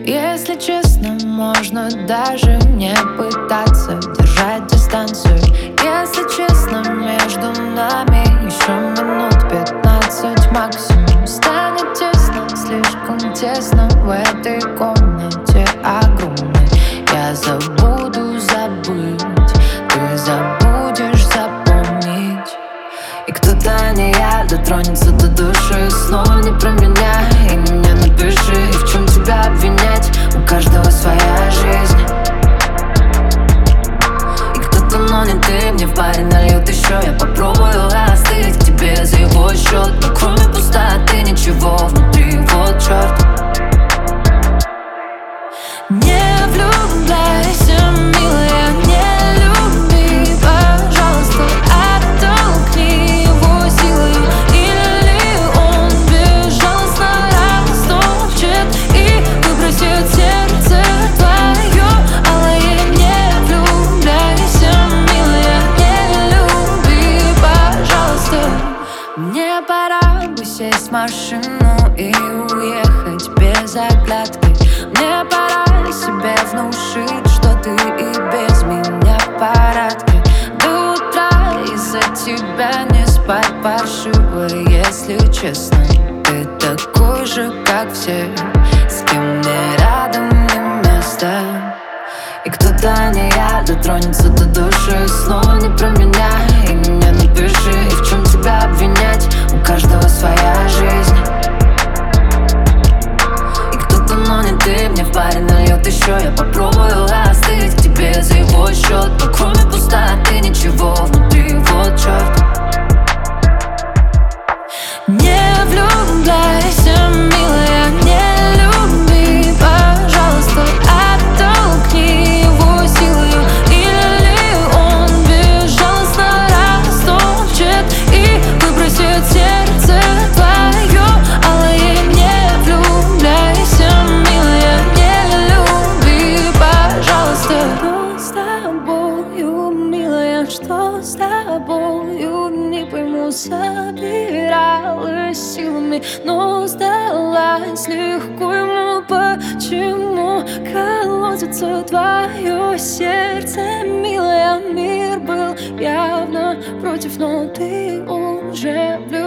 Если честно, можно даже не пытаться держать дистанцию. Если честно, между нами еще минут 15 максимум. Станет тесно, слишком тесно в этой комнате огромной. Я забуду забыть, ты забудешь запомнить. И кто-то, не я, дотронется до души. Снова не про меня, и меня напиши. И в чем тебя обвинять? У каждого своя жизнь. И кто-то, но не ты, мне в баре нальют еще. Я попробую остыть к тебе за его счет. Но кроме пустоты ничего внутри, вот черт. Не влюбляйся, милая, не люби, пожалуйста, оттолкни его силой. Или он безжалостно растопчет и выбросит сердце твое. Алая, не влюбляйся, милая, не люби, пожалуйста. Мне пора бы сесть в машину и уехать без оглядки. Мне пора себе внушить, что ты и без меня в порядке. До утра из-за тебя не спать паршиво, если честно. Ты такой же, как все, с кем мне рядом не место. И кто-то, не я, дотронется до души. Снова не про меня, и меня напиши. И в чем тебя обвинять? У каждого своя жизнь. Но не ты, мне в баре нальет еще. Я попробую остыть к тебе за его счет. Но кроме пустоты ничего внутри, вот черт. Не влюбляйся, милая, не люби, пожалуйста, оттолкни его силой. Или он безжалостно растопчет и выбросит сердце твое. Алая, не влюбляйся, милая, не люби, пожалуйста. Что с тобою, милая, что с тобою? Не пойму, собиралась силами, но сдалась легко ему. Почему колотится твое сердце, милая? Мир был явно против, но ты уже влюбилась.